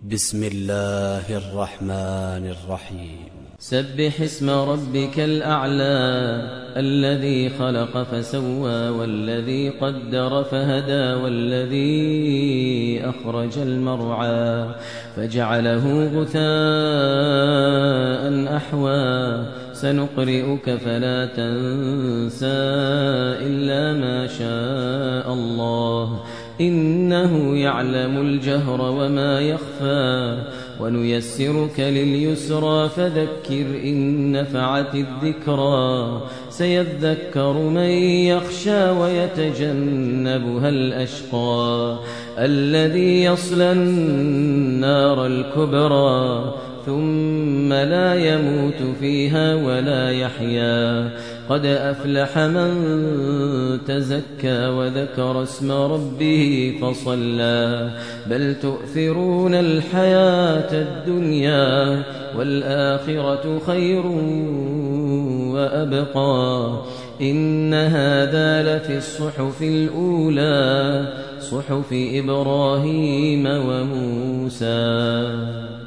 بسم الله الرحمن الرحيم. سبح اسم ربك الأعلى الذي خلق فسوى والذي قدر فهدى والذي أخرج المرعى فجعله غثاء أحوى سنقرئك فلا تنسى إلا ما شاء الله إنه يعلم الجهر وما يخفى ونيسرك لليسرى فذكر إن نفعت الذكرى سيذكر من يخشى ويتجنبها الأشقى الذي يصلى النار الكبرى ثم لا يموت فيها ولا يحيا قد أفلح من تزكى وذكر اسم ربه فصلى بل تؤثرون الحياة الدنيا والآخرة خير وأبقى إن هذا لفي الصحف الأولى صحف إبراهيم وموسى.